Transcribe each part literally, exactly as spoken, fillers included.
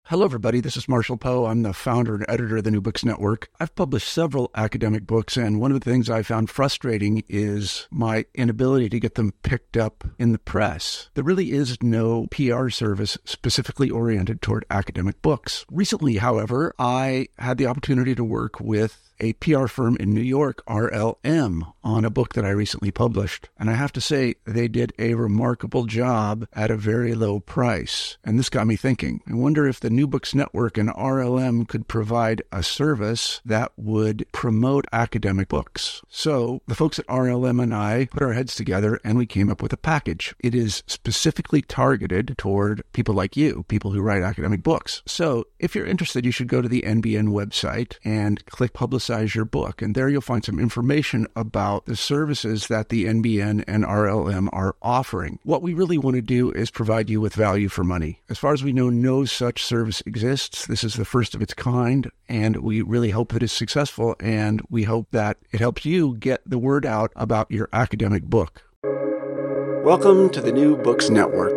Hello, everybody. This is Marshall Poe. I'm the founder and editor of the New Books Network. I've published several academic books, and one of the things I found frustrating is my inability to get them picked up in the press. There really is no P R service specifically oriented toward academic books. Recently, however, I had the opportunity to work with a P R firm in New York, R L M, on a book that I recently published. And I have to say, they did a remarkable job at a very low price. And this got me thinking. I wonder if the New Books Network and R L M could provide a service that would promote academic books. So the folks at R L M and I put our heads together and we came up with a package. It is specifically targeted toward people like you, people who write academic books. So if you're interested, you should go to the N B N website and click Publicize your book. And there you'll find some information about the services that the N B N and R L M are offering. What we really want to do is provide you with value for money. As far as we know, no such service exists. This is the first of its kind, and we really hope that it's successful, and we hope that it helps you get the word out about your academic book. Welcome to the New Books Network.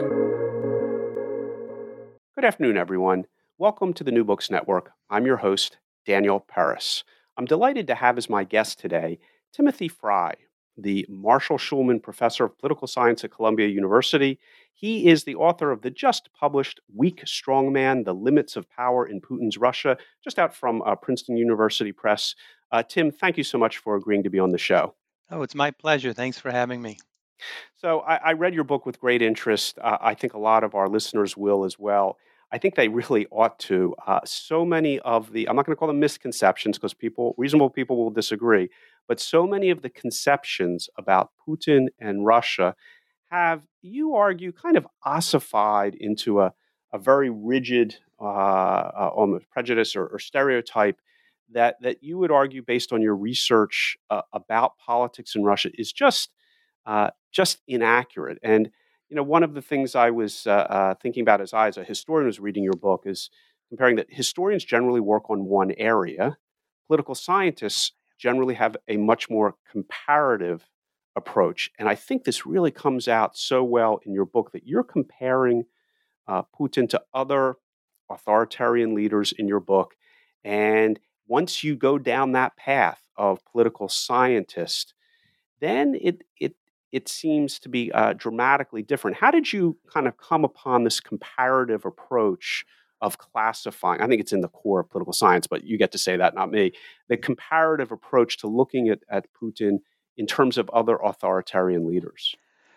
Good afternoon, everyone. Welcome to the New Books Network. I'm your host, Daniel Paris. I'm delighted to have as my guest today Timothy Frye, the Marshall Schulman Professor of Political Science at Columbia University. He is the author of the just-published Weak Strongman, The Limits of Power in Putin's Russia, just out from uh, Princeton University Press. Uh, Tim, thank you so much for agreeing to be on the show. Oh, it's my pleasure. Thanks for having me. So I, I read your book with great interest. Uh, I think a lot of our listeners will as well. I think they really ought to. Uh, so many of the, I'm not going to call them misconceptions because people, reasonable people will disagree, but so many of the conceptions about Putin and Russia have, you argue, kind of ossified into a, a very rigid uh, uh, almost prejudice or, or stereotype that, that you would argue based on your research uh, about politics in Russia is just, uh, just inaccurate. And You know, one of the things I was uh, uh, thinking about as I, as a historian, was reading your book is comparing that historians generally work on one area. Political scientists generally have a much more comparative approach. And I think this really comes out so well in your book that you're comparing uh, Putin to other authoritarian leaders in your book. And once you go down that path of political scientist, then it it it seems to be uh, dramatically different. How did you kind of come upon this comparative approach of classifying? I think it's in the core of political science, but you get to say that, not me. The comparative approach to looking at, at Putin in terms of other authoritarian leaders.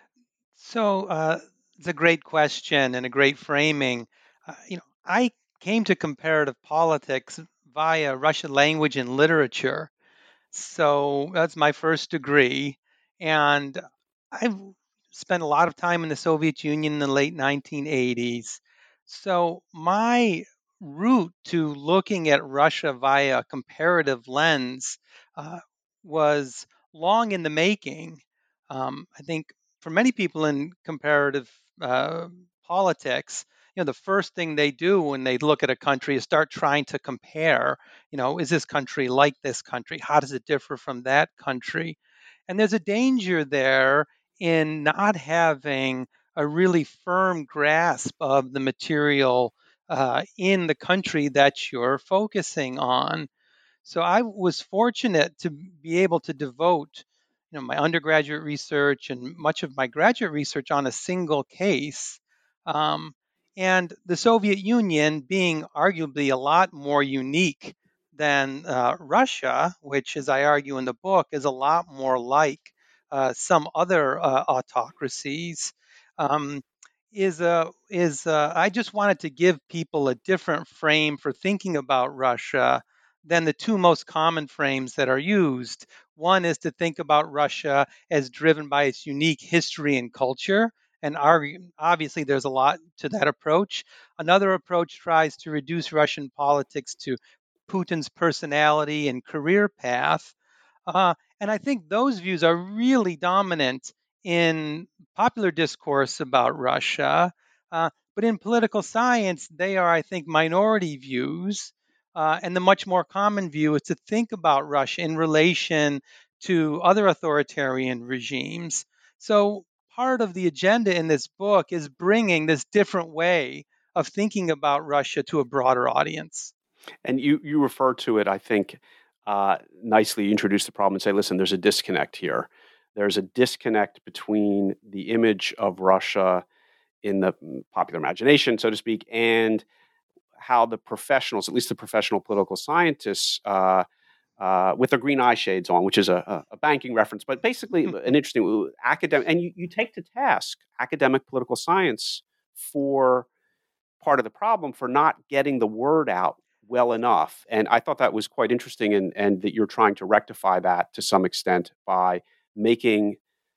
So uh, it's a great question and a great framing. Uh, you know, I came to comparative politics via Russian language and literature. So that's my first degree. And I've spent a lot of time in the Soviet Union in the late nineteen eighties. So my route to looking at Russia via a comparative lens uh, was long in the making. Um, I think for many people in comparative uh, politics, you know, the first thing they do when they look at a country is start trying to compare. You know, is this country like this country? How does it differ from that country? And there's a danger there in not having a really firm grasp of the material uh, in the country that you're focusing on. So I was fortunate to be able to devote, you know, my undergraduate research and much of my graduate research on a single case. Um, and the Soviet Union being arguably a lot more unique than uh, Russia, which, as I argue in the book, is a lot more like uh, some other uh, autocracies. Um, is uh, is uh, I just wanted to give people a different frame for thinking about Russia than the two most common frames that are used. One is to think about Russia as driven by its unique history and culture. And obviously, there's a lot to that approach. Another approach tries to reduce Russian politics to Putin's personality and career path. Uh, and I think those views are really dominant in popular discourse about Russia. Uh, but in political science, they are, I think, minority views. Uh, and the much more common view is to think about Russia in relation to other authoritarian regimes. So part of the agenda in this book is bringing this different way of thinking about Russia to a broader audience. And you, you refer to it, I think, uh, nicely. You introduce the problem and say, listen, there's a disconnect here. There's a disconnect between the image of Russia in the popular imagination, so to speak, and how the professionals, at least the professional political scientists, uh, uh, with their green eye shades on, which is a, a banking reference, but basically an interesting academic, and you, you take to task academic political science for part of the problem for not getting the word out well enough. And I thought that was quite interesting, and, and that you're trying to rectify that to some extent by making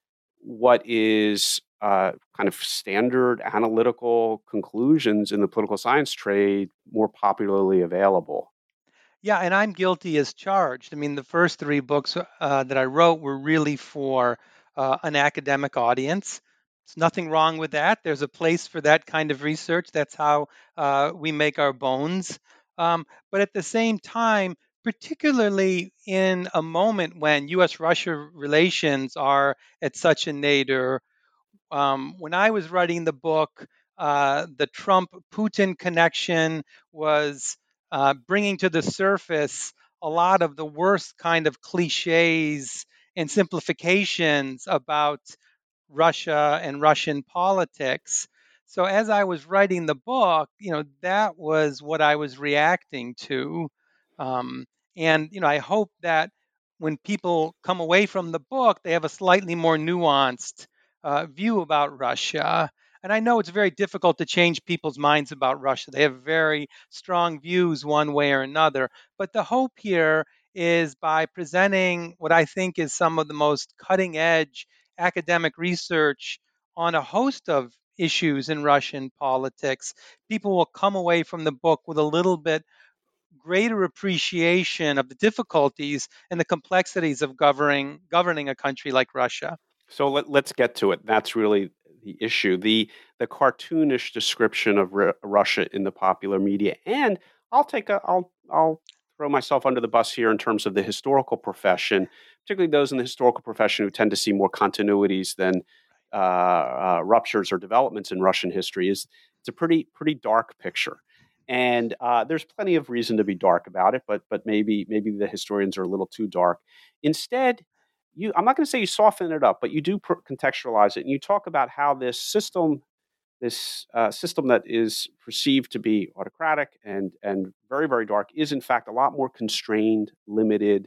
what is uh, kind of standard analytical conclusions in the political science trade more popularly available. Yeah, and I'm guilty as charged. I mean, the first three books uh, that I wrote were really for uh, an academic audience. There's nothing wrong with that. There's a place for that kind of research. That's how uh, we make our bones. Um, but at the same time, particularly in a moment when U S Russia relations are at such a nadir, um, when I was writing the book, uh, the Trump Putin connection was uh, bringing to the surface a lot of the worst kind of cliches and simplifications about Russia and Russian politics. So as I was writing the book, you know, that was what I was reacting to. Um, and, you know, I hope that when people come away from the book, they have a slightly more nuanced uh, view about Russia. And I know it's very difficult to change people's minds about Russia. They have very strong views one way or another. But the hope here is by presenting what I think is some of the most cutting edge academic research on a host of issues in Russian politics, people will come away from the book with a little bit greater appreciation of the difficulties and the complexities of governing governing a country like Russia. So let, let's get to it. That's really the issue. The the cartoonish description of R- Russia in the popular media, and I'll take a I'll I'll throw myself under the bus here in terms of the historical profession, particularly those in the historical profession who tend to see more continuities than uh, uh, ruptures or developments in Russian history. Is it's a pretty pretty dark picture, and uh, there's plenty of reason to be dark about it, but but maybe maybe the historians are a little too dark. Instead, you I'm not going to say you soften it up, but you do per- contextualize it, and you talk about how this system, this uh, system that is perceived to be autocratic and and very very dark, is in fact a lot more constrained, limited,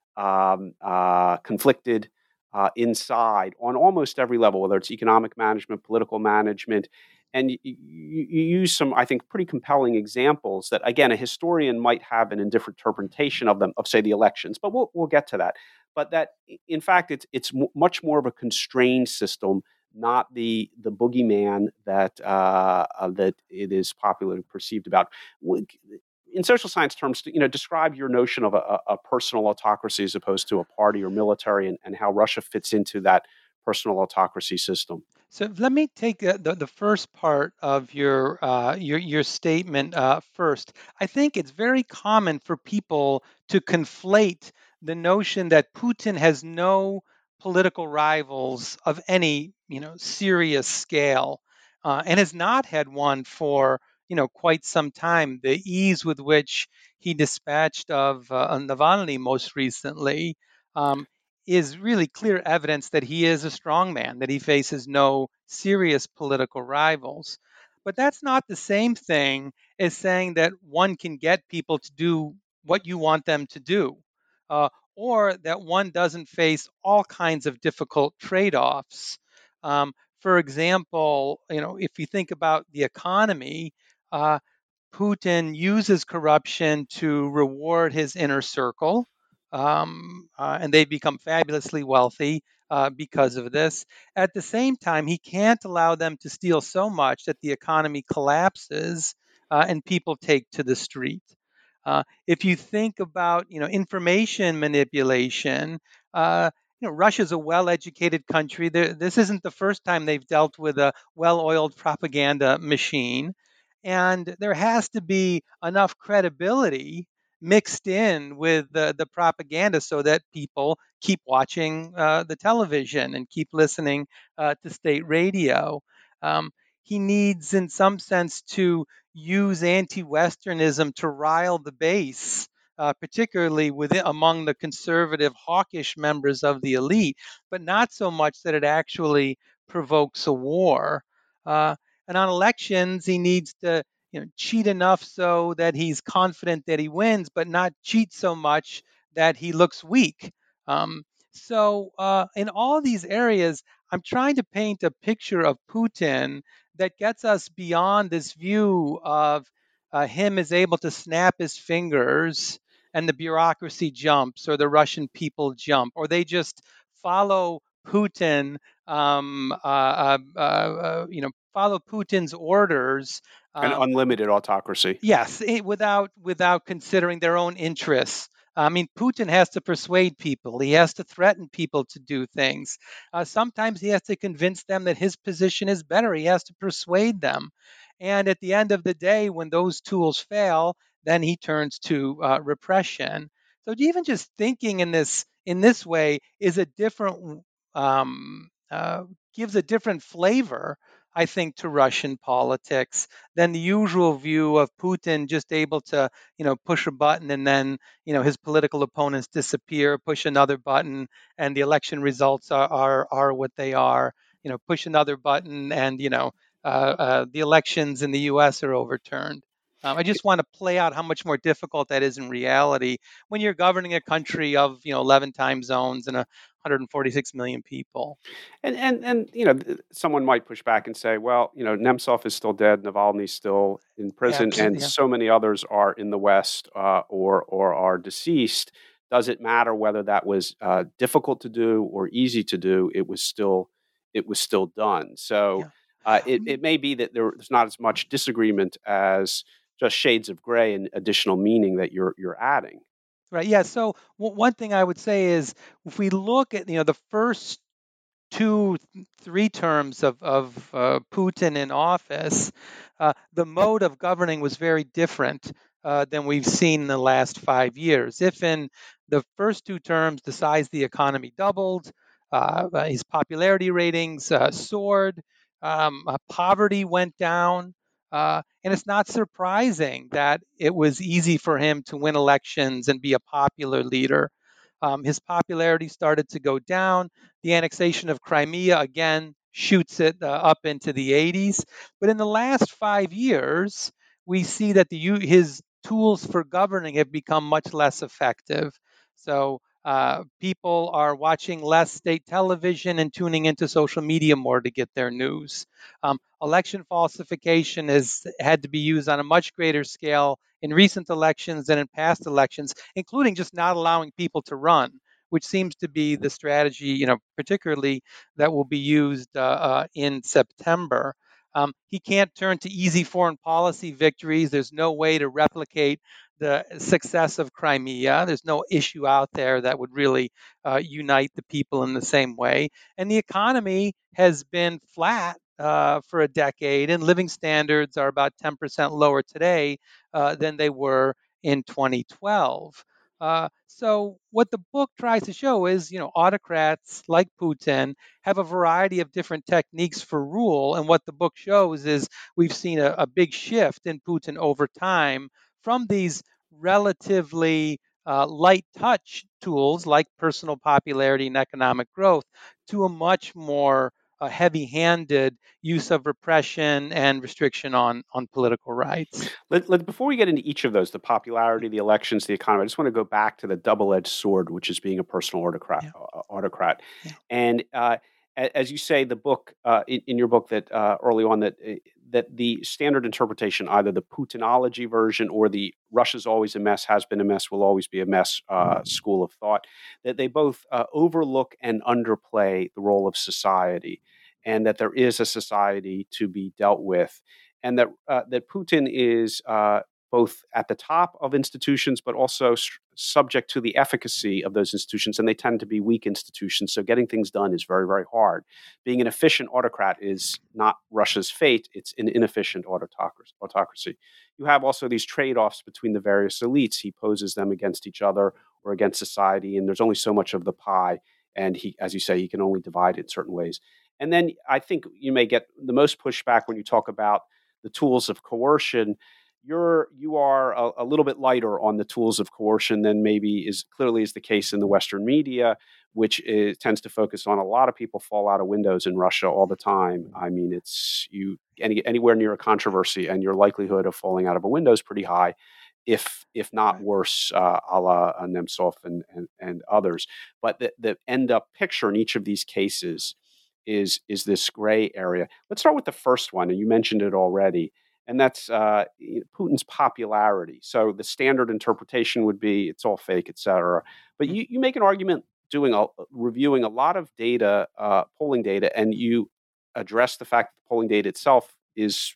um, uh, conflicted uh, inside on almost every level, whether it's economic management, political management. And you, you, you use some, I think, pretty compelling examples that, again, a historian might have an indifferent interpretation of them, of, say, the elections, but we'll, we'll get to that. But that, in fact, it's it's m- much more of a constrained system, not the the boogeyman that uh, uh, that it is popularly perceived about. In social science terms, you know, describe your notion of a, a personal autocracy as opposed to a party or military, and, and how Russia fits into that personal autocracy system. So let me take uh, the, the first part of your uh, your your statement uh, first. I think it's very common for people to conflate the notion that Putin has no political rivals of any you know serious scale, uh, and has not had one for you know quite some time. The ease with which he dispatched of uh, Navalny most recently. Um, is really clear evidence that he is a strong man, that he faces no serious political rivals. But that's not the same thing as saying that one can get people to do what you want them to do, uh, or that one doesn't face all kinds of difficult trade offs. Um, for example, you know, if you think about the economy, uh, Putin uses corruption to reward his inner circle, um, uh, and they become fabulously wealthy uh, because of this. At the same time, he can't allow them to steal so much that the economy collapses uh, and people take to the street. Uh, if you think about, you know, information manipulation, uh, you know, Russia's a well-educated country. There, this isn't the first time they've dealt with a well-oiled propaganda machine, and there has to be enough credibility mixed in with the, the propaganda so that people keep watching uh, the television and keep listening uh, to state radio. Um, he needs, in some sense, to use anti-Westernism to rile the base, uh, particularly within, among the conservative, hawkish members of the elite, but not so much that it actually provokes a war. Uh, and on elections, he needs to you know, cheat enough so that he's confident that he wins, but not cheat so much that he looks weak. Um, so, uh, in all these areas, I'm trying to paint a picture of Putin that gets us beyond this view of uh, him as able to snap his fingers and the bureaucracy jumps or the Russian people jump, or they just follow Putin, um, uh, uh, uh, uh, you know, follow Putin's orders. An Um, unlimited autocracy. Yes, it, without without considering their own interests. I mean, Putin has to persuade people. He has to threaten people to do things. Uh, sometimes he has to convince them that his position is better. He has to persuade them. And at the end of the day, when those tools fail, then he turns to uh, repression. So even just thinking in this in this way is a different um, uh, gives a different flavor, I think, to Russian politics than the usual view of Putin just able to, you know, push a button and then, you know, his political opponents disappear, push another button, and the election results are are, are what they are. You know, push another button, and you know, uh, uh, the elections in the U S are overturned. Um, I just want to play out how much more difficult that is in reality when you're governing a country of, you know, eleven time zones and a one hundred forty-six million people. And and and you know, th- someone might push back and say, well, you know, Nemtsov is still dead, Navalny's still in Yeah, prison, absolutely. and Yeah. so many others are in the West uh, or or are deceased. Does it matter whether that was uh, difficult to do or easy to do? It was still it was still done. So Yeah. uh, it it may be that there, there's not as much disagreement as just shades of gray and additional meaning that you're you're adding. Right. Yeah. So w- one thing I would say is if we look at, you know, the first two, three terms of, of uh, Putin in office, uh, the mode of governing was very different uh, than we've seen in the last five years. If in the first two terms, the size of the economy doubled, uh, uh, his popularity ratings uh, soared, um, uh, poverty went down. Uh, and it's not surprising that it was easy for him to win elections and be a popular leader. Um, his popularity started to go down. The annexation of Crimea again shoots it uh, up into the eighties. But in the last five years, we see that the his tools for governing have become much less effective. So uh, people are watching less state television and tuning into social media more to get their news. Um, election falsification has had to be used on a much greater scale in recent elections than in past elections, including just not allowing people to run, which seems to be the strategy, you know, particularly that will be used uh, uh, in September. Um, he can't turn to easy foreign policy victories. There's no way to replicate the success of Crimea. There's no issue out there that would really uh, unite the people in the same way. And the economy has been flat uh, for a decade, and living standards are about ten percent lower today uh, than they were in twenty twelve. Uh, so what the book tries to show is, you know, autocrats like Putin have a variety of different techniques for rule, and what the book shows is we've seen a, a big shift in Putin over time from these relatively uh, light touch tools like personal popularity and economic growth to a much more uh, heavy-handed use of repression and restriction on on political rights. Let, let, before we get into each of those, the popularity, the elections, the economy, I just want to go back to the double-edged sword, which is being a personal autocrat. Yeah, Uh, autocrat. yeah, And uh, a- as you say, the book uh, in, in your book that uh, early on that uh, that the standard interpretation, either the Putinology version or the Russia's always a mess, has been a mess, will always be a mess uh, school of thought, that they both uh, overlook and underplay the role of society, and that there is a society to be dealt with, and that uh, that Putin is uh, both at the top of institutions, but also st- subject to the efficacy of those institutions, and they tend to be weak institutions. So getting things done is very, very hard. Being an efficient autocrat is not Russia's fate; it's an inefficient autocracy. autocracy. You have also these trade-offs between the various elites. He poses them against each other or against society, and there's only so much of the pie. And he, as you say, he can only divide it in certain ways. And then I think you may get the most pushback when you talk about the tools of coercion. You're you are a, a little bit lighter on the tools of coercion than maybe is clearly is the case in the Western media, which is, tends to focus on a lot of people fall out of windows in Russia all the time. I mean, it's you any, anywhere near a controversy, and your likelihood of falling out of a window is pretty high, if if not Right. worse, uh, a la uh, Nemtsov and, and and others. But the the end up picture in each of these cases is is this gray area. Let's start with the first one, and you mentioned it already, and that's uh, Putin's popularity. So the standard interpretation would be it's all fake, et cetera. But Mm. you, you make an argument doing a, reviewing a lot of data, uh, polling data, and you address the fact that the polling data itself is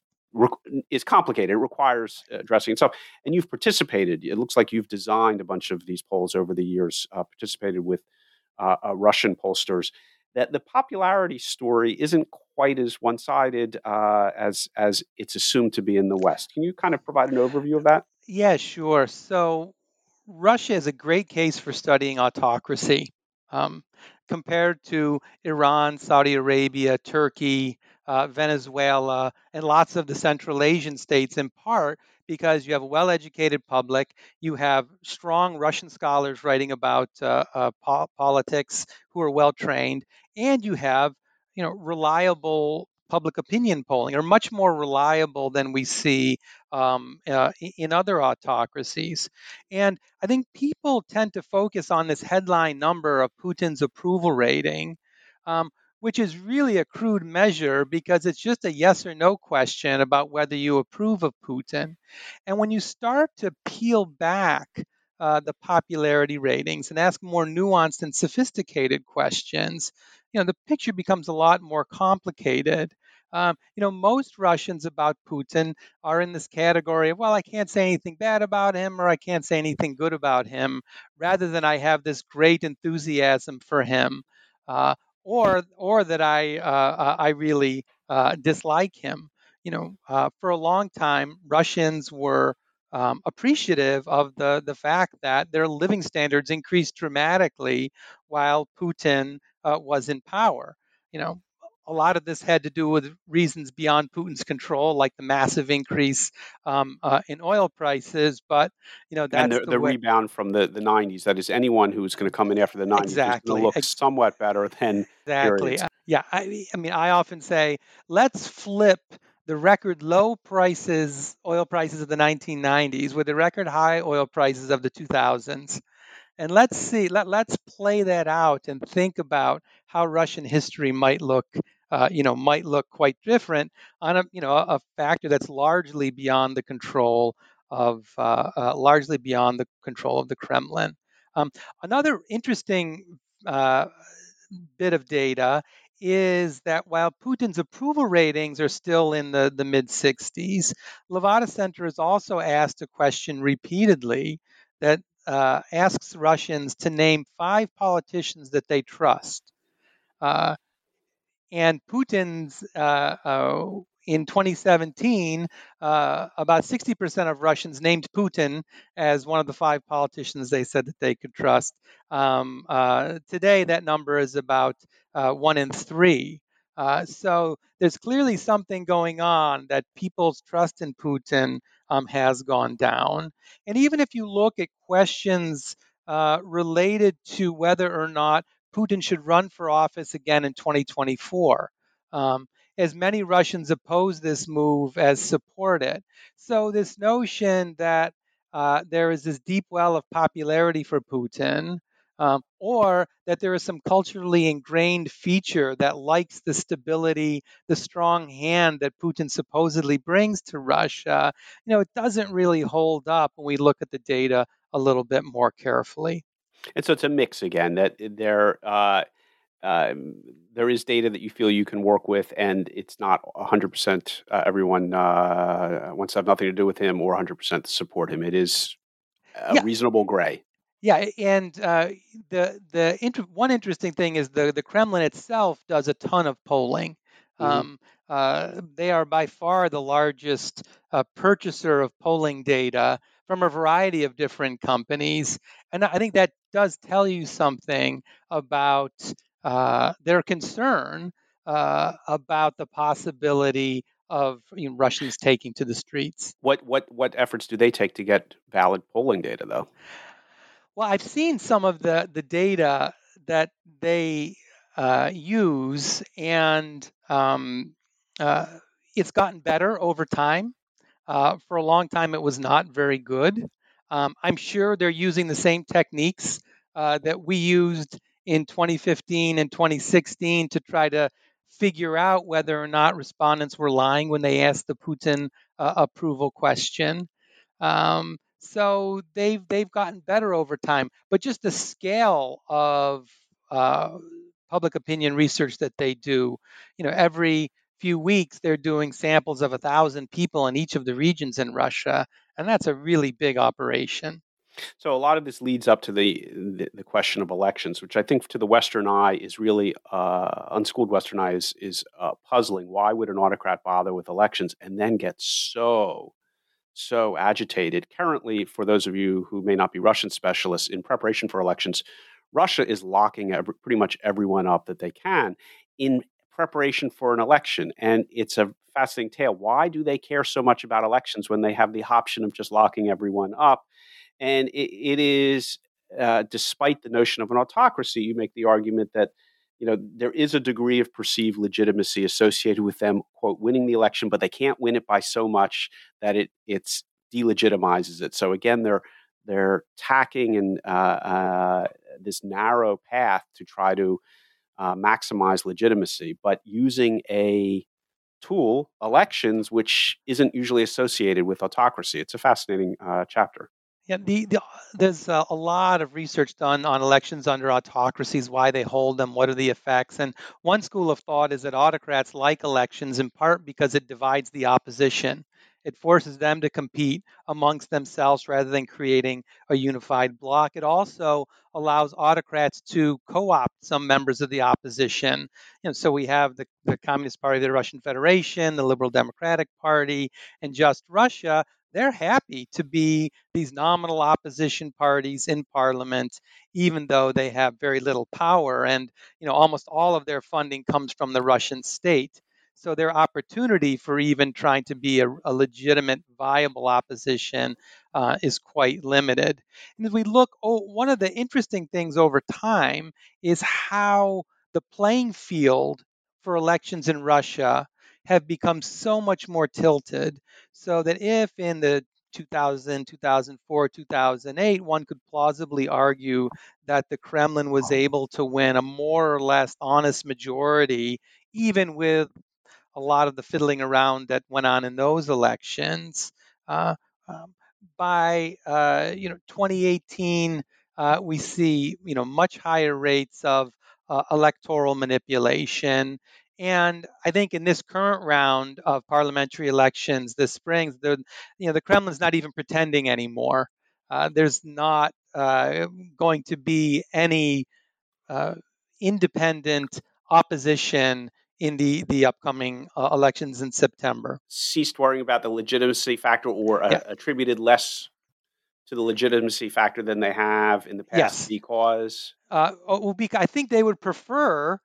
is complicated. It requires addressing itself, and you've participated. It looks like you've designed a bunch of these polls over the years, uh, participated with uh, uh, Russian pollsters. That the popularity story isn't quite as one-sided uh, as as it's assumed to be in the West. Can you kind of provide an overview of that? Yeah, sure. So Russia is a great case for studying autocracy. Um, compared to Iran, Saudi Arabia, Turkey, uh, Venezuela, and lots of the Central Asian states, in part because you have a well educated public, you have strong Russian scholars writing about uh, uh, po- politics who are well trained, and you have you know reliable public opinion polling, or much more reliable than we see um, uh, in other autocracies. And I think people tend to focus on this headline number of Putin's approval rating, um, which is really a crude measure because it's just a yes or no question about whether you approve of Putin. And when you start to peel back uh, the popularity ratings and ask more nuanced and sophisticated questions, you know, the picture becomes a lot more complicated. Um, you know, most Russians about Putin are in this category of, well, I can't say anything bad about him or I can't say anything good about him, rather than I have this great enthusiasm for him, uh, or or that I uh, uh, I really uh, dislike him. You know, uh, for a long time, Russians were um, appreciative of the the fact that their living standards increased dramatically while Putin uh, was in power. You know, a lot of this had to do with reasons beyond Putin's control, like the massive increase um, uh, in oil prices. But you know, And that's the the the way. rebound from the the nineties. That is, anyone who's going to come in after the nineties is going to Exactly. look somewhat better than Exactly. periods. Uh, Yeah. I, I mean, I often say, let's flip the record low prices, oil prices of the nineteen nineties, with the record high oil prices of the two thousands. And let's see, let, let's play that out and think about how Russian history might look, uh, you know, might look quite different on a, you know, a factor that's largely beyond the control of, uh, uh, largely beyond the control of the Kremlin. Um, Another interesting uh, bit of data is that while Putin's approval ratings are still in the, the mid sixties, Levada Center has also asked a question repeatedly that uh, asks Russians to name five politicians that they trust. Uh, and Putin's uh, uh, in twenty seventeen, uh, about sixty percent of Russians named Putin as one of the five politicians they said that they could trust. Um, uh, today, that number is about uh, one in three. Uh, so there's clearly something going on that people's trust in Putin um, has gone down. And even if you look at questions uh, related to whether or not Putin should run for office again in twenty twenty-four. Um, as many Russians oppose this move as support it. So, this notion that uh, there is this deep well of popularity for Putin, um, or that there is some culturally ingrained feature that likes the stability, the strong hand that Putin supposedly brings to Russia, you know, it doesn't really hold up when we look at the data a little bit more carefully. And so it's a mix again. That there uh, um, there is data that you feel you can work with, and it's not one hundred percent uh, everyone uh, wants to have nothing to do with him or one hundred percent to support him. It is a Yeah, reasonable gray. Yeah, and uh, the the inter- one interesting thing is the the Kremlin itself does a ton of polling. Hmm. Um, uh, they are by far the largest uh, purchaser of polling data from a variety of different companies, and I think that does tell you something about uh, their concern uh, about the possibility of you know, Russians taking to the streets. What what what efforts do they take to get valid polling data, though? Well, I've seen some of the the data that they uh, use, and um, uh, it's gotten better over time. Uh, for a long time, it was not very good. Um, I'm sure they're using the same techniques uh, that we used in twenty fifteen and twenty sixteen to try to figure out whether or not respondents were lying when they asked the Putin uh, approval question. Um, so they've they've gotten better over time, but just the scale of uh, public opinion research that they do, you know, every few weeks they're doing samples of a thousand people in each of the regions in Russia, and that's a really big operation. So a lot of this leads up to the the, the question of elections, which I think to the Western eye is really uh, unschooled Western eye is is uh, puzzling. Why would an autocrat bother with elections and then get so so agitated? Currently, for those of you who may not be Russian specialists, in preparation for elections, Russia is locking every, pretty much everyone up that they can in preparation for an election. And it's a fascinating tale. Why do they care so much about elections when they have the option of just locking everyone up? And it, it is, uh, despite the notion of an autocracy, you make the argument that you know there is a degree of perceived legitimacy associated with them, quote, winning the election, but they can't win it by so much that it it's delegitimizes it. So again, they're they're tacking and uh, uh, this narrow path to try to uh, maximize legitimacy, but using a tool, elections, which isn't usually associated with autocracy. It's a fascinating uh, chapter. Yeah, the, the, there's a, a lot of research done on elections under autocracies, why they hold them, what are the effects. And one school of thought is that autocrats like elections in part because it divides the opposition. It forces them to compete amongst themselves rather than creating a unified bloc. It also allows autocrats to co-opt some members of the opposition. You know, so we have the, the Communist Party of the Russian Federation, the Liberal Democratic Party, and Just Russia. They're happy to be these nominal opposition parties in parliament, even though they have very little power. And you know, almost all of their funding comes from the Russian state. So their opportunity for even trying to be a, a legitimate, viable opposition uh, is quite limited. And as we look, oh, one of the interesting things over time is how the playing field for elections in Russia have become so much more tilted, so that if in the two thousand, two thousand four, two thousand eight, one could plausibly argue that the Kremlin was able to win a more or less honest majority, even with a lot of the fiddling around that went on in those elections. Uh, um, by uh, you know twenty eighteen, uh, we see you know much higher rates of uh, electoral manipulation. And I think in this current round of parliamentary elections this spring, the you know the Kremlin's not even pretending anymore. Uh, there's not uh, going to be any uh, independent opposition in the the upcoming uh, elections in September. Ceased worrying about the legitimacy factor, or uh, Yeah. attributed less to the legitimacy factor than they have in the past Yes. because Uh, oh, well, bec- I think they would prefer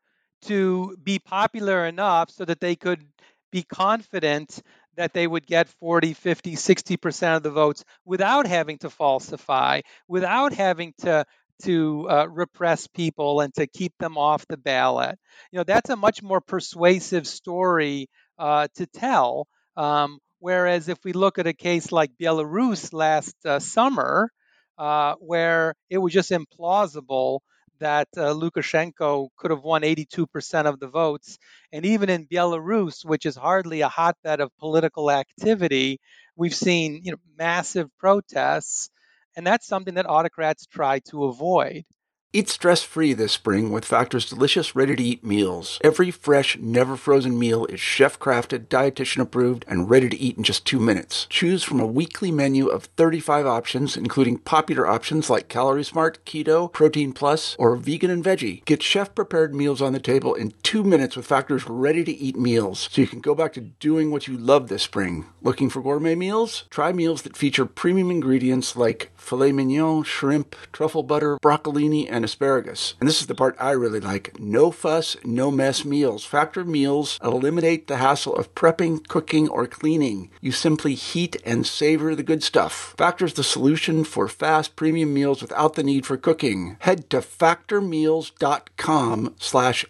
to be popular enough so that they could be confident that they would get forty, fifty, sixty percent of the votes without having to falsify, without having to to uh, repress people and to keep them off the ballot. You know, that's a much more persuasive story uh, to tell. Um, whereas if we look at a case like Belarus last uh, summer, uh, where it was just implausible that uh, Lukashenko could have won eighty-two percent of the votes. And even in Belarus, which is hardly a hotbed of political activity, we've seen you know, massive protests. And that's something that autocrats try to avoid. Eat stress-free this spring with Factor's delicious, ready-to-eat meals. Every fresh, never-frozen meal is chef-crafted, dietitian-approved, and ready to eat in just two minutes. Choose from a weekly menu of thirty-five options, including popular options like Calorie Smart, Keto, Protein Plus, or Vegan and Veggie. Get chef-prepared meals on the table in two minutes with Factor's ready-to-eat meals, so you can go back to doing what you love this spring. Looking for gourmet meals? Try meals that feature premium ingredients like filet mignon, shrimp, truffle butter, broccolini, and and asparagus. And this is the part I really like. No fuss, no mess meals. Factor meals eliminate the hassle of prepping, cooking, or cleaning. You simply heat and savor the good stuff. Factor's the solution for fast premium meals without the need for cooking. Head to factormeals.com slash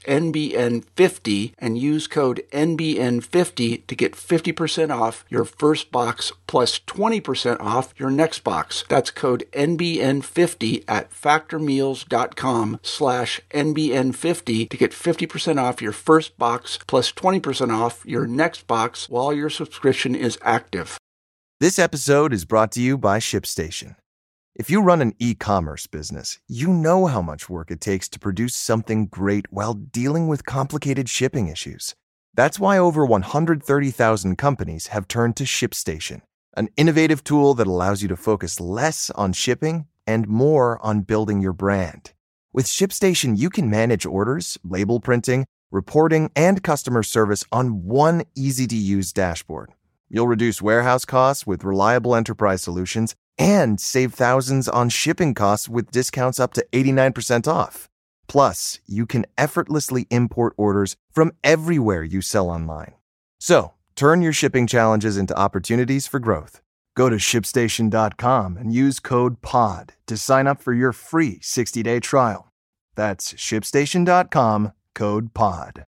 NBN50 and use code N B N fifty to get fifty percent off your first box plus twenty percent off your next box. That's code N B N fifty at factormeals.com slash NBN50 to get fifty percent off your first box plus twenty percent off your next box while your subscription is active. This episode is brought to you by ShipStation. If you run an e-commerce business, you know how much work it takes to produce something great while dealing with complicated shipping issues. That's why over one hundred thirty thousand companies have turned to ShipStation, an innovative tool that allows you to focus less on shipping and more on building your brand. With ShipStation, you can manage orders, label printing, reporting, and customer service on one easy-to-use dashboard. You'll reduce warehouse costs with reliable enterprise solutions and save thousands on shipping costs with discounts up to eighty-nine percent off. Plus, you can effortlessly import orders from everywhere you sell online. So, turn your shipping challenges into opportunities for growth. Go to ship station dot com and use code POD to sign up for your free sixty-day trial. That's ship station dot com, code POD.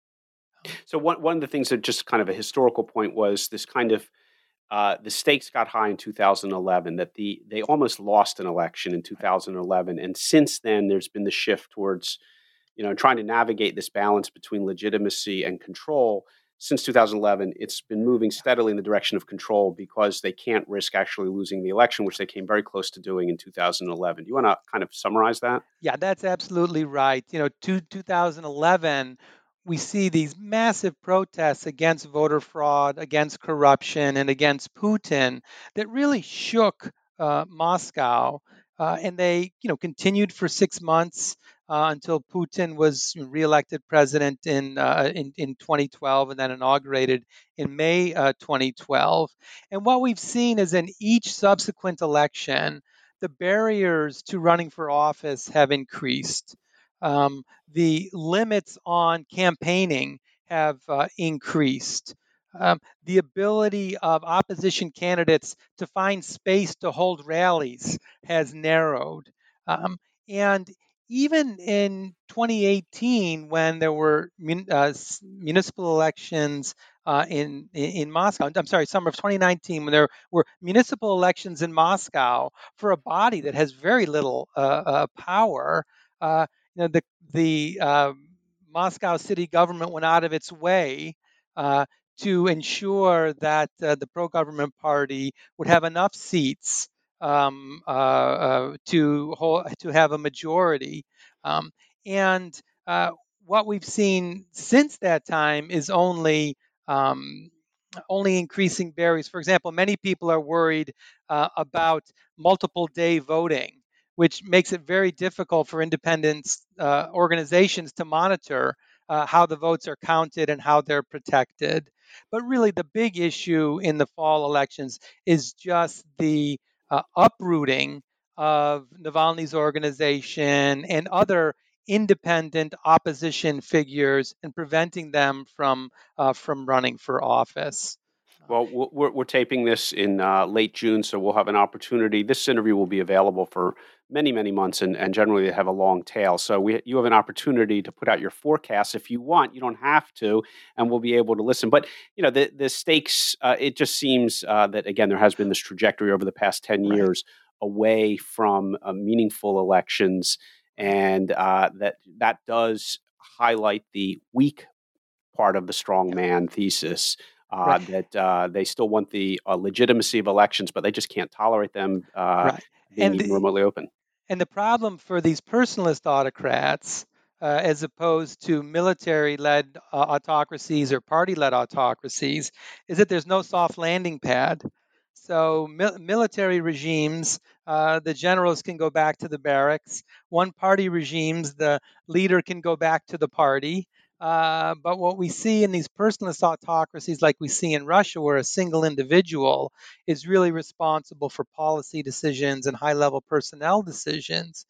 So one one of the things that just kind of a historical point was this kind of uh, the stakes got high in two thousand eleven, that the they almost lost an election in two thousand eleven, and since then there's been the shift towards, you know, trying to navigate this balance between legitimacy and control. Since two thousand eleven, it's been moving steadily in the direction of control because they can't risk actually losing the election, which they came very close to doing in two thousand eleven. Do you want to kind of summarize that? Yeah, that's absolutely right. You know, to two thousand eleven, we see these massive protests against voter fraud, against corruption, and against Putin that really shook uh, Moscow. Uh, and they, you know, continued for six months uh, until Putin was reelected president in, uh, in in twenty twelve and then inaugurated in May uh, twenty twelve. And what we've seen is in each subsequent election, the barriers to running for office have increased. Um, the limits on campaigning have uh, increased. Um, the ability of opposition candidates to find space to hold rallies has narrowed. Um, and even in twenty eighteen, when there were mun- uh, municipal elections uh, in, in in Moscow, I'm sorry, summer of twenty nineteen, when there were municipal elections in Moscow for a body that has very little uh, uh, power, uh, you know, the the uh, Moscow city government went out of its way uh, to ensure that uh, the pro-government party would have enough seats um, uh, uh, to hold, to have a majority. Um, and uh, what we've seen since that time is only um, only increasing barriers. For example, many people are worried uh, about multiple day voting, which makes it very difficult for independent uh, organizations to monitor uh, how the votes are counted and how they're protected. But really, the big issue in the fall elections is just the uh, uprooting of Navalny's organization and other independent opposition figures and preventing them from uh, from running for office. Well, we're, we're we're taping this in uh, late June, so we'll have an opportunity. This interview will be available for many, many months, and, and generally they have a long tail. So we, you have an opportunity to put out your forecast if you want. You don't have to, and we'll be able to listen. But you know, the the stakes. Uh, it just seems uh, that again there has been this trajectory over the past ten Right. years away from uh, meaningful elections, and uh, that that does highlight the weak part of the strongman thesis. Uh, Right. that uh, they still want the uh, legitimacy of elections, but they just can't tolerate them uh, Right. being And even the, remotely open. And the problem for these personalist autocrats, uh, as opposed to military led uh, autocracies or party led autocracies, is that there's no soft landing pad. So, mil- military regimes, uh, the generals can go back to the barracks. One party regimes, the leader can go back to the party. Uh, but what we see in these personalist autocracies, like we see in Russia, where a single individual is really responsible for policy decisions and high level personnel decisions,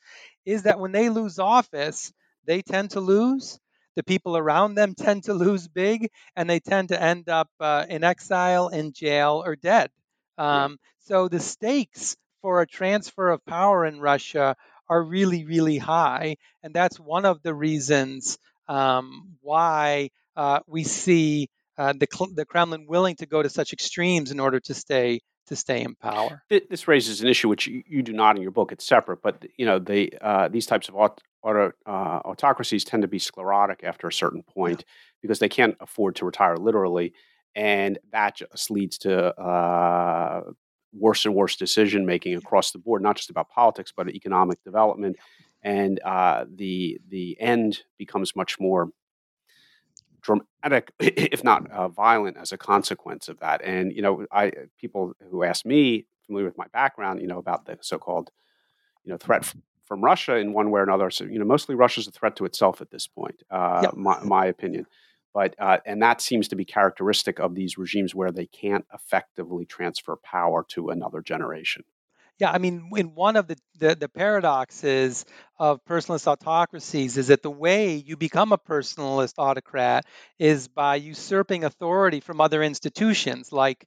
is that when they lose office, they tend to lose. The people around them tend to lose big, and they tend to end up uh, in exile, in jail, or dead. Yeah. Um, so the stakes for a transfer of power in Russia are really, really high. And that's one of the reasons um, why uh, we see uh, the, the Kremlin willing to go to such extremes in order to stay to stay in power. This raises an issue which you, you do not in your book. It's separate, but you know they uh, these types of aut- auto, uh, autocracies tend to be sclerotic after a certain point yeah. because they can't afford to retire literally, and that just leads to uh, worse and worse decision making across the board, not just about politics but economic development, and uh, the the end becomes much more dramatic, if not uh, violent, as a consequence of that. And you know, I people who ask me, familiar with my background, you know, about the so-called, you know, threat f- from Russia in one way or another. So you know, mostly Russia's a threat to itself at this point, uh, Yep. my, my opinion. But uh, and that seems to be characteristic of these regimes where they can't effectively transfer power to another generation. Yeah, I mean, in one of the, the, the paradoxes of personalist autocracies is that the way you become a personalist autocrat is by usurping authority from other institutions like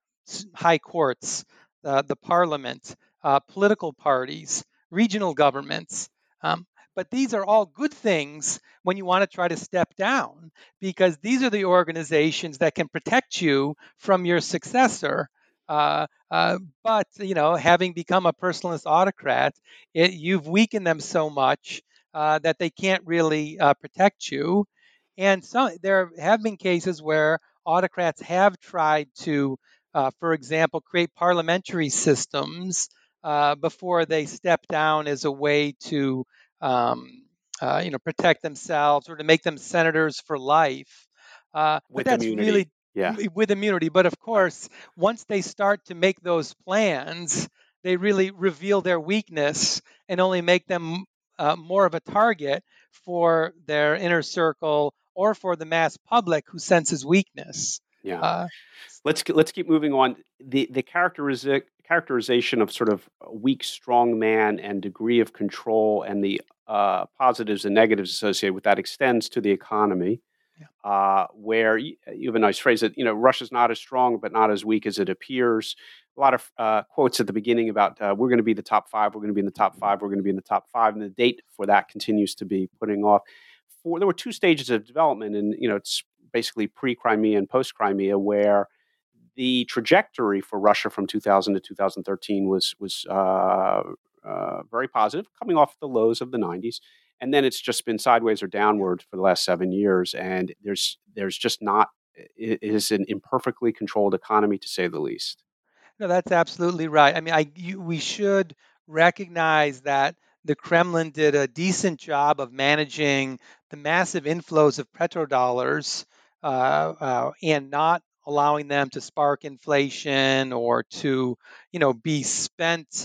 high courts, uh, the parliament, uh, political parties, regional governments. Um, but these are all good things when you want to try to step down, because these are the organizations that can protect you from your successor. Uh, uh, but you know, having become a personalist autocrat, it, you've weakened them so much uh, that they can't really uh, protect you. And so there have been cases where autocrats have tried to, uh, for example, create parliamentary systems uh, before they step down as a way to, um, uh, you know, protect themselves or to make them senators for life. Uh, but With that's immunity. really Yeah. with immunity. But of Right. course, once they start to make those plans, they really reveal their weakness and only make them uh, more of a target for their inner circle or for the mass public who senses weakness. Yeah. Uh, Let's let's keep moving on. The the characteriza- characterization of sort of a weak, strong man and degree of control, and the uh, positives and negatives associated with that extends to the economy, Yeah. uh, where you, you have a nice phrase that you know Russia's not as strong but not as weak as it appears. A lot of uh, quotes at the beginning about uh, we're going to be the top five, we're going to be in the top five, we're going to be in the top five, and the date for that continues to be putting off. For there were two stages of development, and you know it's basically pre-Crimea and post-Crimea, where the trajectory for Russia from two thousand to two thousand thirteen was was uh, uh, very positive, coming off the lows of the nineties, and then it's just been sideways or downward for the last seven years. And there's there's just not it is an imperfectly controlled economy, to say the least. No, that's absolutely right. I mean, I you, we should recognize that the Kremlin did a decent job of managing the massive inflows of petrodollars uh, uh, and not allowing them to spark inflation or to, you know, be spent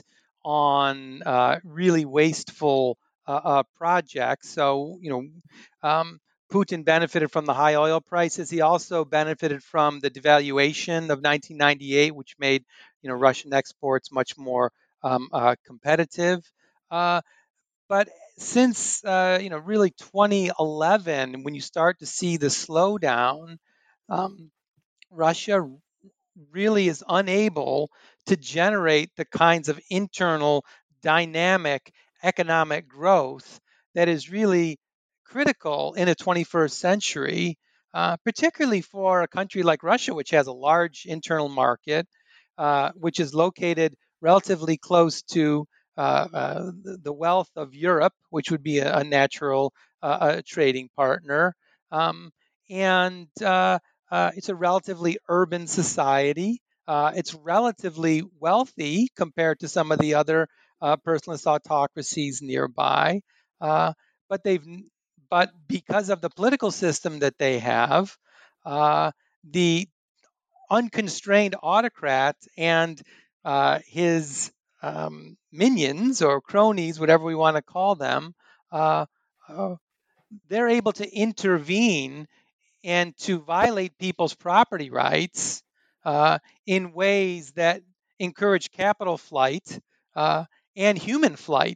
on uh, really wasteful uh, uh, projects. So, you know, um, Putin benefited from the high oil prices. He also benefited from the devaluation of nineteen ninety-eight, which made you know Russian exports much more um, uh, competitive. Uh, but since uh, you know really twenty eleven, when you start to see the slowdown, um, Russia really is unable to generate the kinds of internal dynamic economic growth that is really critical in a twenty-first century, uh, particularly for a country like Russia, which has a large internal market, uh, which is located relatively close to uh, uh, the wealth of Europe, which would be a, a natural uh, a trading partner. Um, and uh, uh, it's a relatively urban society. Uh, it's relatively wealthy compared to some of the other uh, personalist autocracies nearby. Uh, but they've, but because of the political system that they have, uh, the unconstrained autocrat and uh, his um, minions or cronies, whatever we want to call them, uh, uh, they're able to intervene and to violate people's property rights uh, in ways that encourage capital flight uh, and human flight.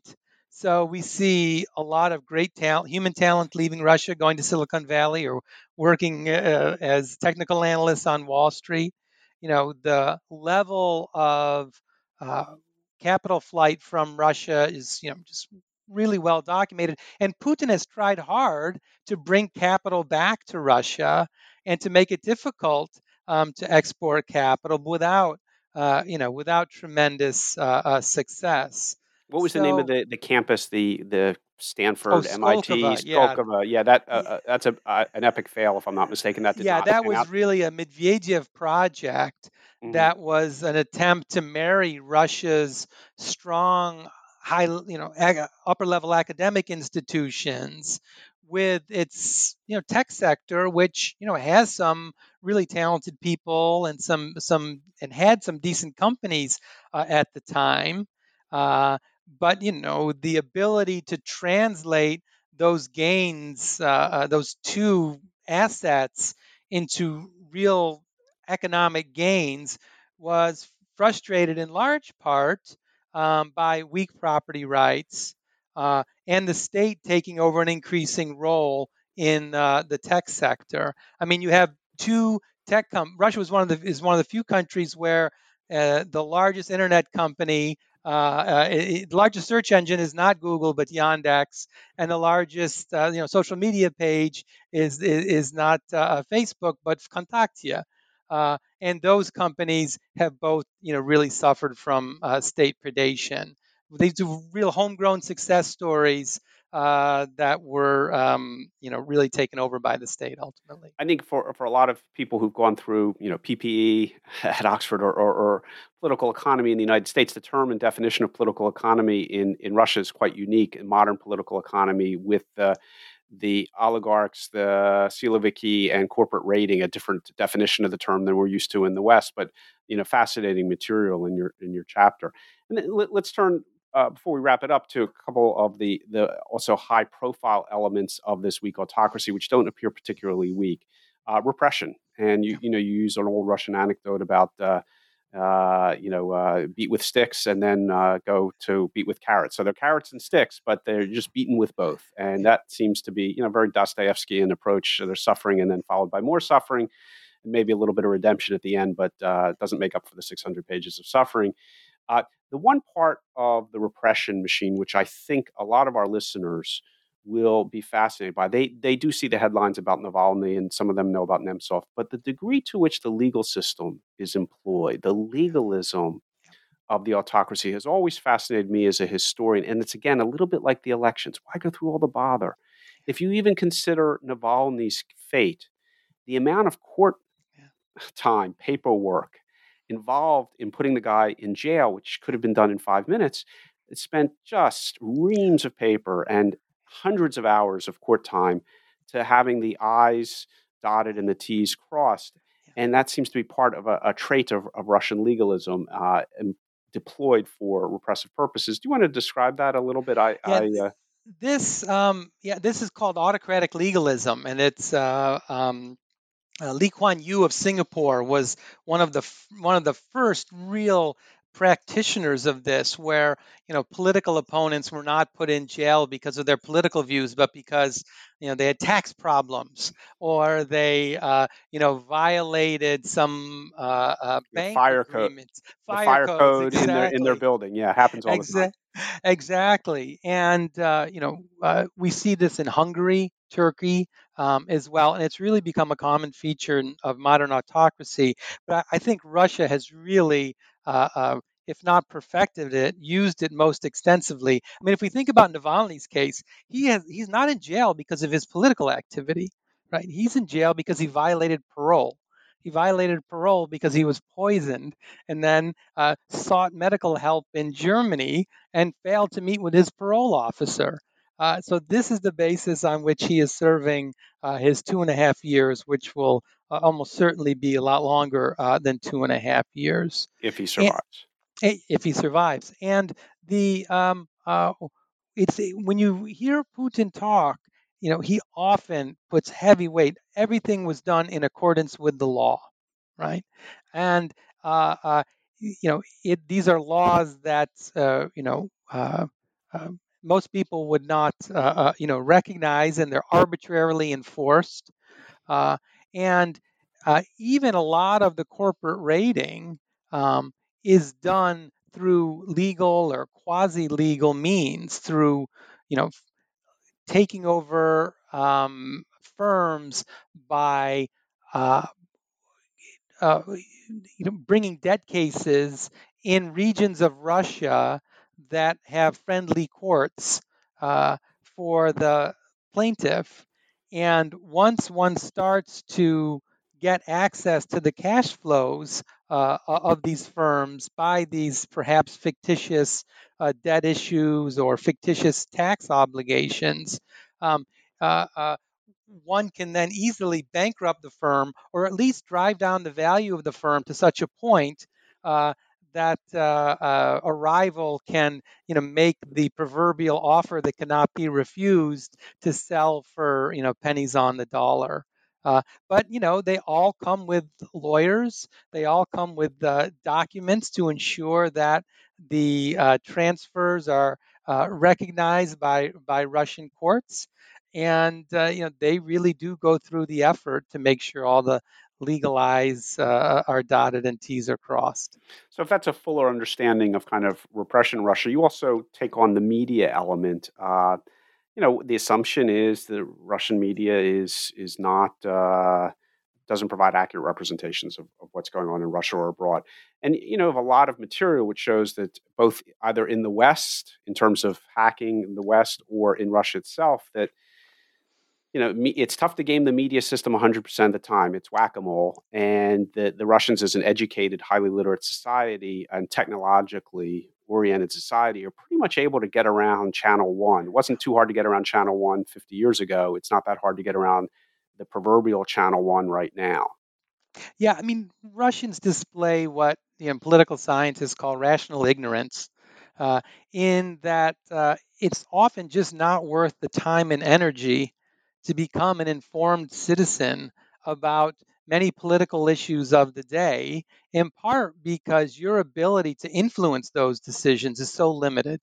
So we see a lot of great talent, human talent leaving Russia, going to Silicon Valley or working uh, as technical analysts on Wall Street. You know, the level of uh, capital flight from Russia is, you know, just really well documented. And Putin has tried hard to bring capital back to Russia and to make it difficult um, to export capital without, uh, you know, without tremendous uh, uh, success. What was the name of So, the the campus? The the oh, Stanford, M I T, Skolkova, yeah, Skolkovo. Yeah, that uh, Y- uh, that's a uh, an epic fail, if I'm not mistaken. That did yeah, not that pan was out. really a Medvedev project Mhm. that was an attempt to marry Russia's strong, high, you know, ag- upper level academic institutions with its, you know, tech sector, which, you know, has some really talented people and some some and had some decent companies uh, at the time. Uh, but you know, the ability to translate those gains, uh, uh, those two assets into real economic gains was frustrated in large part um, by weak property rights uh, and the state taking over an increasing role in uh, the tech sector. I mean, you have two tech com- Russia was one of the is one of the few countries where uh, the largest internet company, uh, uh, it, the largest search engine is not Google but Yandex, and the largest uh, you know social media page is is, is not uh, Facebook but Kontaktia. Uh, and those companies have both, you know, really suffered from uh, state predation. These are real homegrown success stories uh, that were, um, you know, really taken over by the state ultimately. I think for for a lot of people who've gone through, you know, P P E at Oxford or, or, or political economy in the United States, the term and definition of political economy in, in Russia is quite unique. In modern political economy, with the the oligarchs, the Siloviki, and corporate raiding, a different definition of the term than we're used to in the West. But you know, fascinating material in your in your chapter. And then let, let's turn uh, before we wrap it up to a couple of the the also high profile elements of this weak autocracy, which don't appear particularly weak. Uh, repression, and you Yeah. you know you use an old Russian anecdote about. Uh, uh, you know, uh, beat with sticks and then uh, go to beat with carrots. So they're carrots and sticks, but they're just beaten with both. And that seems to be, you know, very Dostoevskian approach. So they're suffering and then followed by more suffering and maybe a little bit of redemption at the end, but uh, doesn't make up for the six hundred pages of suffering. Uh, the one part of the repression machine, which I think a lot of our listeners will be fascinated by, they they do see the headlines about Navalny, and some of them know about Nemtsov, but the degree to which the legal system is employed, the legalism of the autocracy, has always fascinated me as a historian. And it's again a little bit like the elections. Why go through all the bother? If you even consider Navalny's fate, the amount of court Yeah. time, paperwork involved in putting the guy in jail, which could have been done in five minutes, it spent just reams of paper and hundreds of hours of court time to having the I's dotted and the T's crossed. Yeah. And that seems to be part of a, a trait of, of Russian legalism uh, and deployed for repressive purposes. Do you want to describe that a little bit? I, Yeah. I uh, This, um, yeah, this is called autocratic legalism, and it's uh, um, uh, Lee Kuan Yew of Singapore was one of the f- one of the first real practitioners of this, where you know political opponents were not put in jail because of their political views, but because you know they had tax problems or they uh, you know violated some uh, uh, the bank fire code, agreements, the fire fire codes, code in their in their exactly. building, yeah, happens all the time. Exa- exactly. And, uh, you know, uh, we see this in Hungary, Turkey um, as well. And it's really become a common feature in- of modern autocracy. But I, I think Russia has really, uh, uh, if not perfected it, used it most extensively. I mean, if we think about Navalny's case, he has he's not in jail because of his political activity, right? He's in jail because he violated parole. He violated parole because he was poisoned and then uh, sought medical help in Germany and failed to meet with his parole officer. Uh, so this is the basis on which he is serving uh, his two and a half years, which will uh, almost certainly be a lot longer uh, than two and a half years, If he and, survives. if he survives. And the um, uh, it's when you hear Putin talk, you know, he often puts heavy weight. Everything was done in accordance with the law, right? And uh, uh, you know, it, these are laws that uh, you know uh, uh, most people would not, uh, uh, you know, recognize, and they're arbitrarily enforced. Uh, and uh, even a lot of the corporate rating um, is done through legal or quasi-legal means, through, you know, taking over um, firms by uh, uh, you know, bringing debt cases in regions of Russia that have friendly courts uh, for the plaintiff. And once one starts to get access to the cash flows uh, of these firms by these perhaps fictitious uh, debt issues or fictitious tax obligations, um, uh, uh, one can then easily bankrupt the firm or at least drive down the value of the firm to such a point uh, that uh, uh, a rival can, you know, make the proverbial offer that cannot be refused to sell for, you know, pennies on the dollar. Uh, but you know, they all come with lawyers. They all come with uh, documents to ensure that the uh, transfers are uh, recognized by by Russian courts, and uh, you know, they really do go through the effort to make sure all the legal I's uh, are dotted and T's are crossed. So if that's a fuller understanding of kind of repression in Russia, you also take on the media element. Uh, you know, the assumption is the Russian media is is not uh, doesn't provide accurate representations of, of what's going on in Russia or abroad. And you know, of a lot of material which shows that both either in the West, in terms of hacking in the West, or in Russia itself, that you know, me, it's tough to game the media system one hundred percent of the time. It's whack-a-mole. And the, the Russians, as an educated, highly literate society and technologically oriented society, are pretty much able to get around Channel One. It wasn't too hard to get around Channel One fifty years ago. It's not that hard to get around the proverbial Channel One right now. Yeah, I mean, Russians display what, you know, political scientists call rational ignorance, uh, in that uh, it's often just not worth the time and energy to become an informed citizen about many political issues of the day, in part because your ability to influence those decisions is so limited.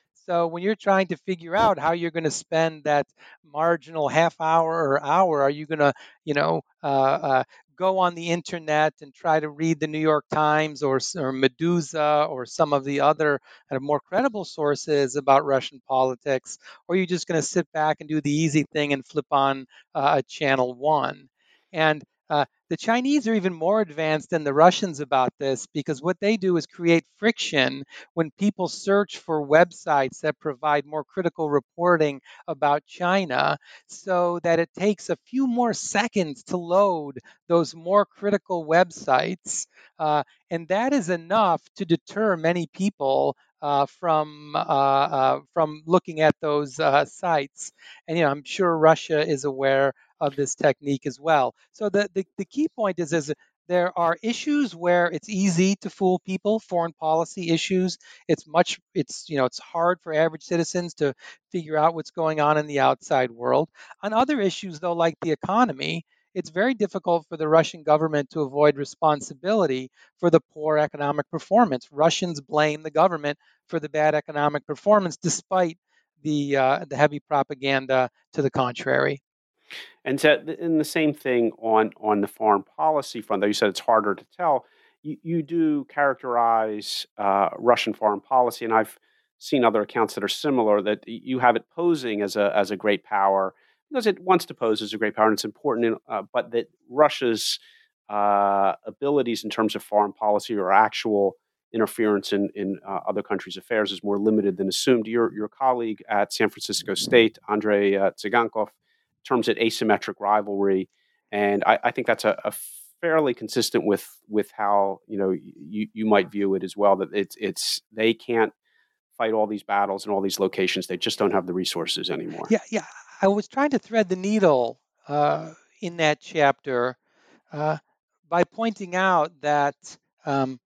So when you're trying to figure out how you're going to spend that marginal half hour or hour, are you going to, you know, uh, uh, go on the internet and try to read the New York Times or, or Medusa or some of the other kind of more credible sources about Russian politics, or are you just going to sit back and do the easy thing and flip on uh, a channel one? And uh, the Chinese are even more advanced than the Russians about this, because what they do is create friction when people search for websites that provide more critical reporting about China, so that it takes a few more seconds to load those more critical websites. Uh, and that is enough to deter many people uh, from uh, uh, from looking at those uh, sites. And you know, I'm sure Russia is aware of this technique as well. So the, the, the key point is, is there are issues where it's easy to fool people, foreign policy issues. It's much, it's, you know, it's hard for average citizens to figure out what's going on in the outside world. On other issues, though, like the economy, it's very difficult for the Russian government to avoid responsibility for the poor economic performance. Russians blame the government for the bad economic performance, despite the uh, the heavy propaganda to the contrary. And so, and the same thing on on the foreign policy front, though you said it's harder to tell. You, you do characterize uh, Russian foreign policy, and I've seen other accounts that are similar. That you have it posing as a as a great power because it wants to pose as a great power, and it's important. In, uh, but that Russia's uh, abilities in terms of foreign policy or actual interference in in uh, other countries' affairs is more limited than assumed. Your your colleague at San Francisco State, Andrei uh, Tsigankov, terms it asymmetric rivalry, and I, I think that's a, a fairly consistent with with how you know you, you might view it as well. That it's it's they can't fight all these battles in all these locations. They just don't have the resources anymore. Yeah, yeah. I was trying to thread the needle uh, in that chapter uh, by pointing out that um,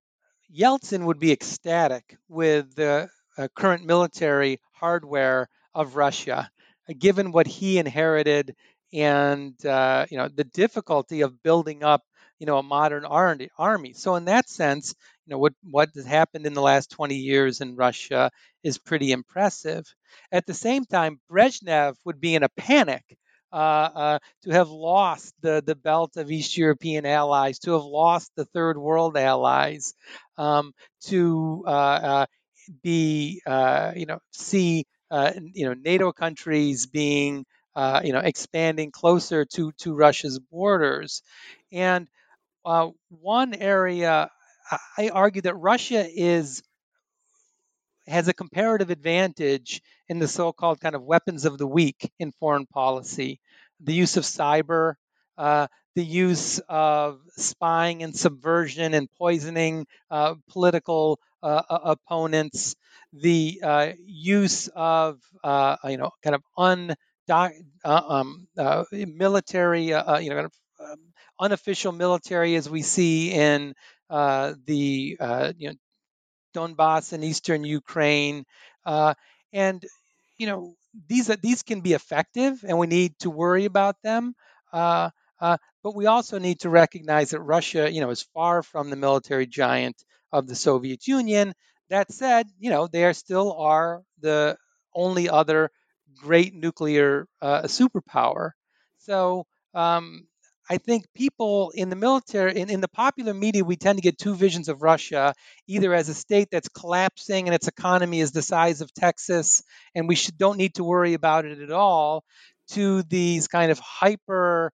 Yeltsin would be ecstatic with the uh, current military hardware of Russia, uh, given what he inherited and uh, you know, the difficulty of building up, you know, a modern army. So in that sense, you know, what what has happened in the last twenty years in Russia is pretty impressive. At the same time, Brezhnev would be in a panic uh, uh, to have lost the, the belt of East European allies, to have lost the Third World allies, um, to uh, uh, be, uh, you know, see, uh, you know, NATO countries being, uh, you know, expanding closer to to Russia's borders, and uh, one area I argue that Russia is has a comparative advantage in the so-called kind of weapons of the weak in foreign policy, the use of cyber, uh, the use of spying and subversion and poisoning uh, political uh, opponents, the uh, use of uh, you know kind of un uh, um, uh, military, uh, you know, kind of um, unofficial military as we see in uh, the uh, you know Donbass and eastern Ukraine, uh, and you know these these can be effective, and we need to worry about them. Uh, uh, but we also need to recognize that Russia, you know, is far from the military giant of the Soviet Union. That said, you know, they are still are the only other great nuclear uh, superpower. So um, I think people in the military, in, in the popular media, we tend to get two visions of Russia, either as a state that's collapsing and its economy is the size of Texas, and we should, don't need to worry about it at all, to these kind of hyper,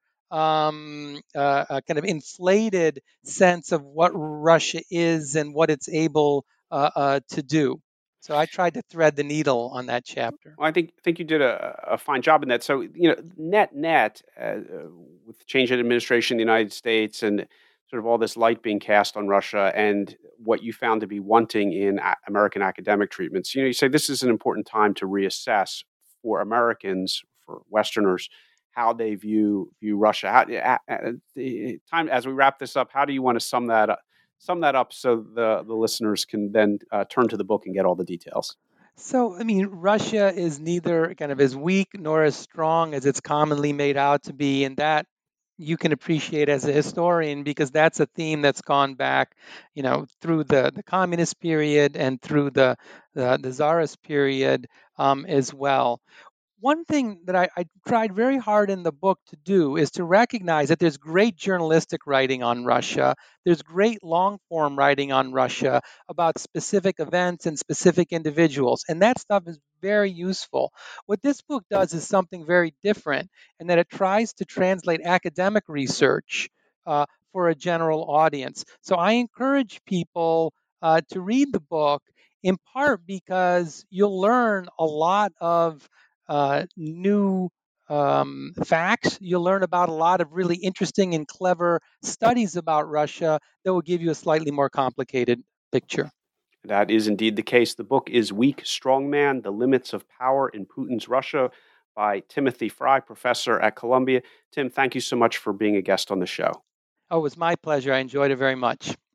um, uh, uh, kind of inflated sense of what Russia is and what it's able uh, uh, to do. So I tried to thread the needle on that chapter. Well, I think think you did a, a fine job in that. So, you know, net net, uh, uh, with change in administration in the United States and sort of all this light being cast on Russia and what you found to be wanting in a- American academic treatments, you know, you say this is an important time to reassess for Americans, for Westerners, how they view view Russia. How, uh, uh, the time as we wrap this up, how do you want to sum that up? Sum that up so the the listeners can then uh, turn to the book and get all the details. So, I mean, Russia is neither kind of as weak nor as strong as it's commonly made out to be, and that you can appreciate as a historian because that's a theme that's gone back, you know, through the, the communist period and through the the, the czarist period um, as well. One thing that I, I tried very hard in the book to do is to recognize that there's great journalistic writing on Russia. There's great long form writing on Russia about specific events and specific individuals. And that stuff is very useful. What this book does is something very different in that it tries to translate academic research uh, for a general audience. So I encourage people uh, to read the book in part because you'll learn a lot of uh, new um, facts. You'll learn about a lot of really interesting and clever studies about Russia that will give you a slightly more complicated picture. That is indeed the case. The book is Weak Strongman: The Limits of Power in Putin's Russia by Timothy Fry, professor at Columbia. Tim, thank you so much for being a guest on the show. Oh, it was my pleasure. I enjoyed it very much.